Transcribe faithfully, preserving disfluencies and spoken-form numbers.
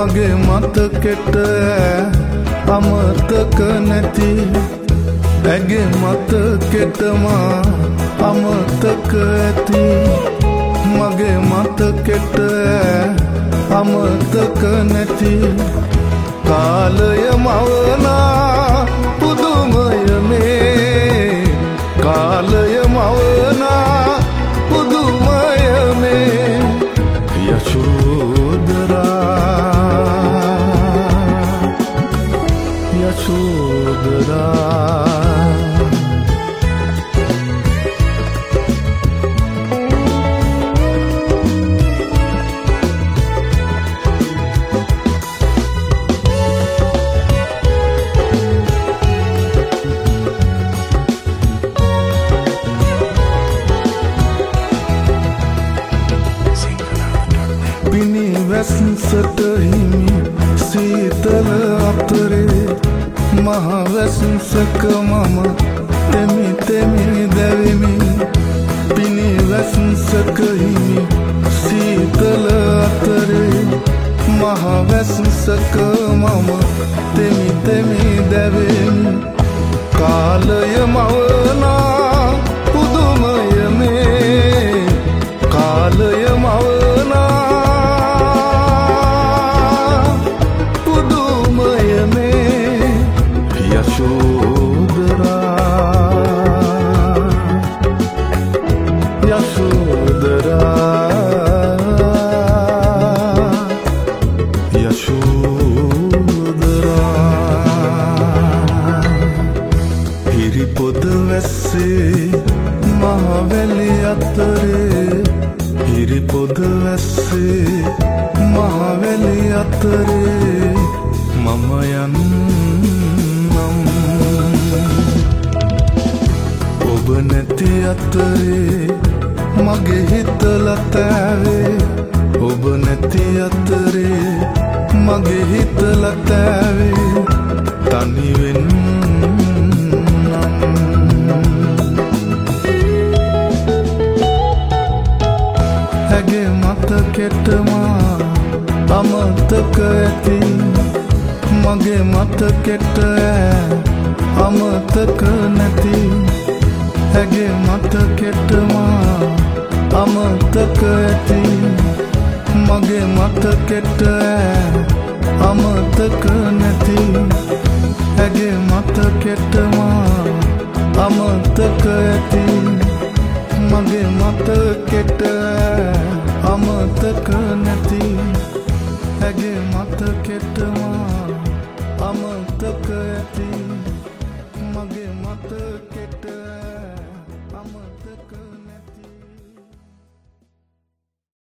මගේ මතකෙට අමතක නැති ඇගේ මතකෙට මා අමතක ඇති මගේ මතකෙට අමතක නැති කාලය මවනා පුදුමය මේ කාලය මවනා පුදුමය මේ යශෝදරා යශෝදරා වැස්සට හිමි සීතල අතරේ මහ වැස්සක මම තෙමි තෙමි දැවෙමි පිණි වැස්සක හිමි සීතල අතරේ මහ වැස්සක මම තෙමි තෙමි දැවෙමි කාලය මවනා පුදුමය මේ කාලය මවනා යශෝදරා යශෝදරා යශෝදරා හිරිපොද වැස්සේ මහවැලි අතරේ හිරිපොද වැස්සේ මහවැලි අතරේ මම යන් ඔබ නැති අතරේ මගේ හිතල තෑවේ ඔබ නැති අතරේ මගේ හිතල තෑවේ තනිවෙන් ඇගේ මතකෙට මා අමතක ඇති මගේ මතකෙට අමතක නැති ඇගේ මතකෙට මා අමතක ඇති මගේ මතකෙට අමතක නැති ඇගේ මතකෙට මා අමතක ඇති මගේ මතකෙට අමතක නැති ඇගේ මතකෙට